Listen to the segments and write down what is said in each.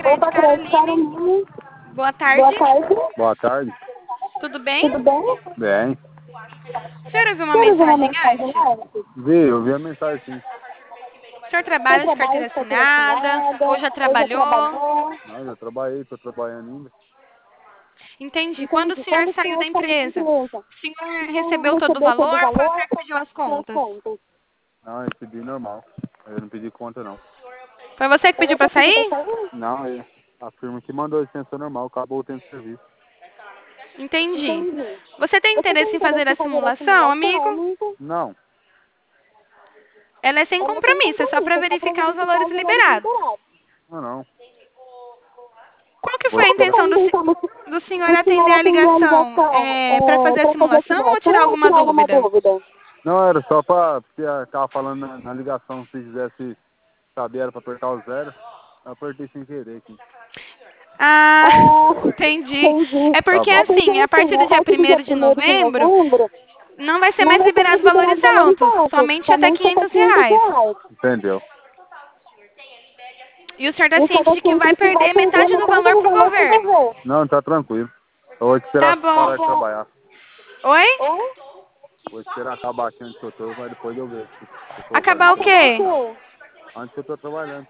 Opa, Caroline. Boa tarde. Boa tarde. Tudo bem? Tudo bem? Bem. O senhor ouviu uma mensagem antes? Vi, eu vi a mensagem sim. O senhor trabalha de carteira assinada? Ou já trabalhou? Não, já trabalhei, estou trabalhando ainda. Entendi. Quando o senhor saiu da empresa, o senhor recebeu todo o valor ou foi o senhor que pediu as contas? Não, eu pedi normal. Eu não pedi conta não. Foi você que pediu para sair? Não, a firma que mandou a licença normal, acabou o tempo de serviço. Entendi. Você tem interesse em fazer a simulação, amigo? Não. Ela é sem compromisso, é só para verificar os valores liberados. Não. Qual que foi a intenção do senhor atender a ligação? Para fazer a simulação ou tirar alguma dúvida? Não, era só porque tava falando na ligação, se quisesse saber, era para apertar o zero. Eu apertei sem querer aqui. Ah, entendi. É porque assim, a partir do dia 1º de novembro, não vai ser mais liberado valores altos, somente até R$ 500. Entendeu? E o senhor está ciente de que vai perder metade do valor pro governo? Não, tá tranquilo. Eu vou esperar parar de trabalhar. Oi? Vou esperar acabar aqui onde eu tô, mas depois eu vejo. Acabar o quê? Onde eu tô trabalhando.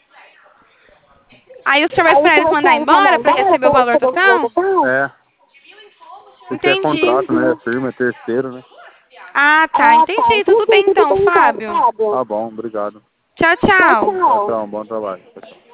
Aí o senhor vai esperar eles mandar embora para receber o valor total? É. Isso é Entendi. contrato, né? Firma, é terceiro, né? Ah, tá. Entendi. Tudo bem então, Fábio. Tá bom, obrigado. Tchau, tchau. Tchau, bom trabalho.